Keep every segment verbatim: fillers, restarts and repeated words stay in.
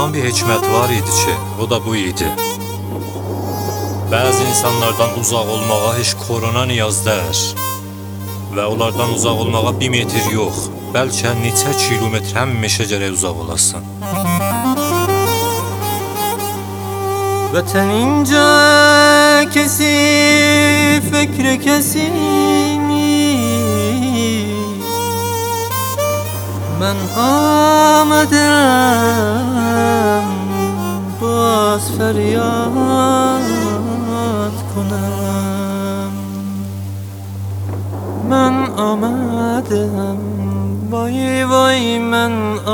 Allah'ın bir hikmeti var idi ki, o da bu idi. Bazı insanlardan uzak olmağa hiç korona niyaz der. Ve onlardan uzak olmağa bir metre yok, belki neçə kilometre həmişə gərək uzak olasın. Vətən incə kesif, fikri kesini. Ben amadem bas feryat کنم. من آمدم وای وای من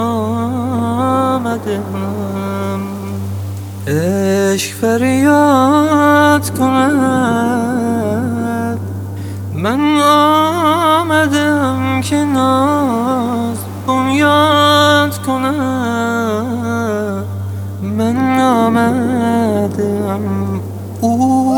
آمدم عشق فریاد کند. من آمدم که ناز بنیاد کنم. من آمدم او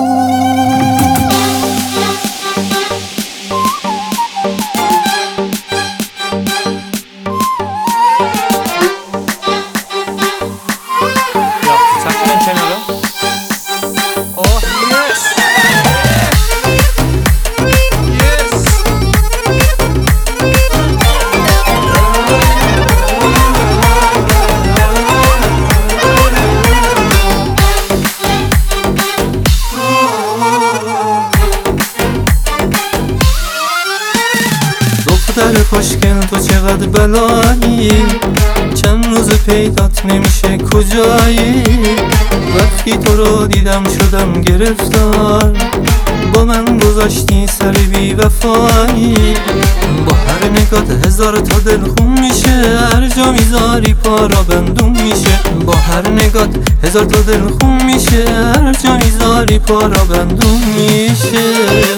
دختر خوشگل تو چقدر بلایی، چند روز پیدات نمیشه کجایی. وقتی تو رو دیدم شدم گرفتار، با من گذاشتی سر بی وفایی. با هر نگات هزار تا دل خون میشه، هر جا میذاری پارا بندون میشه. با هر نگات هزار تا دل خون میشه، هر جا میذاری پارا بندون میشه.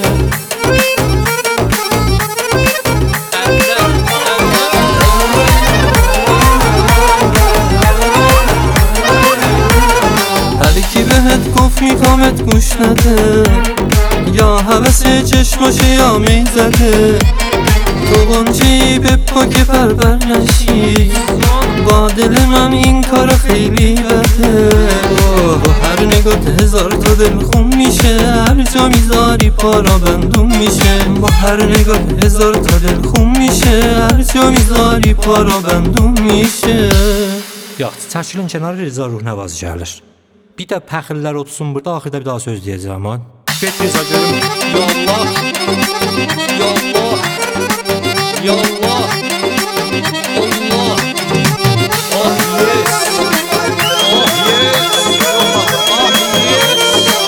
گفت میخوامت گوش نده، یا حوث چشماشه یا میزده. تو غنچه‌ای به پا که پربر نشی، با دل من این کار خیلی بده. با هر نگات هزار تا دل خون میشه، هر جا میذاری پارا بندون میشه. با هر نگات هزار تا دل خون میشه، هر جا میذاری پارا بندون میشه. Yaxşı, çəkilin kənara, Rıza Ruhnəvaz gəlir. Bir də pəxillər otursun burada, axırda bir daha söz deyəcəm aman. Get Rıza görüm. Yallah, yallah, yallah, Allah. Ah yes, ah yes, ah yes.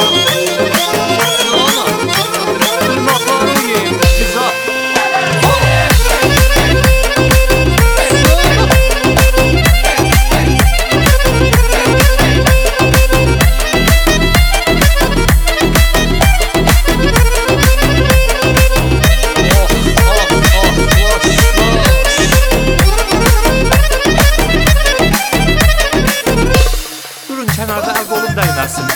Sana, tırnaklarını yiyeyim Rıza. Kənarda əl qolum dəyməsin.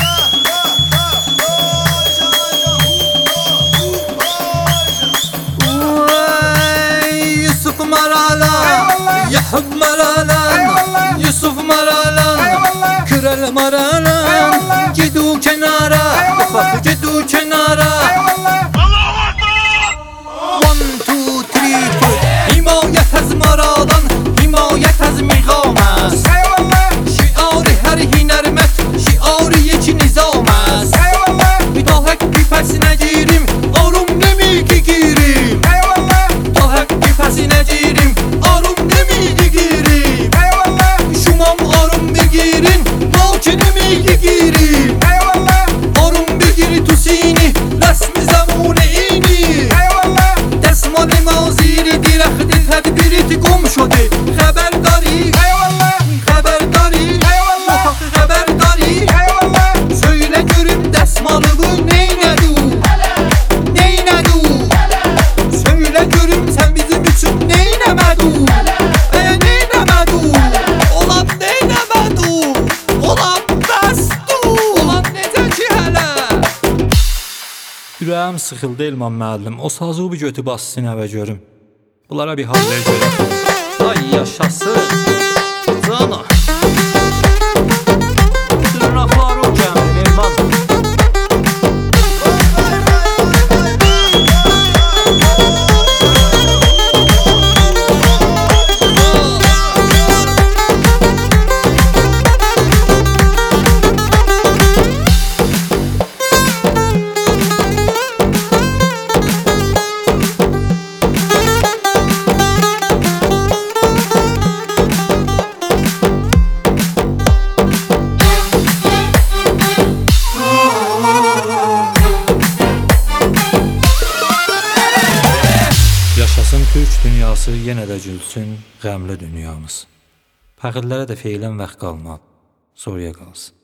Yusuf Marala, Yahub Marala, Yusuf Marala, Kral Marala, gidu kenara, bak gidu kenara. One two three four. Himayet az Maralan, himayet az Miqamas. شعاری هر هنرمت، شعاری یکی نظام است. تا حق بی پس نگیریم، آروم نمیگی گیریم. تا حق بی پس نگیریم، آروم نمیگی گیریم. شما آروم بگیرین، ما که نمیگی گیریم. آروم بگیری تو سینی، رسم زمان اینی. دستمال ما زیر درخت تدبیریت گم شده، خبر داری؟ خبر داری؟ خبر داری؟ söyle görüm desmalımı neynedü? Neynedü? Söyle görüm sen bizim için neynemedü? E neynemedü? Olan neynemedü? Olan bəsdu? Olan necə ki hələ? Ürəyim sıxıldı Elman müəllim, o sazı bir götü bassın əvə görüm. Bunlara bir hal ver görüm. Ay yaşasın. Cana. Yaşasın Türk dünyası, yenə də gülsün qəmli dünyamız. Fəxirlərə də feylən vaxt qalmadı, soruya qalsın.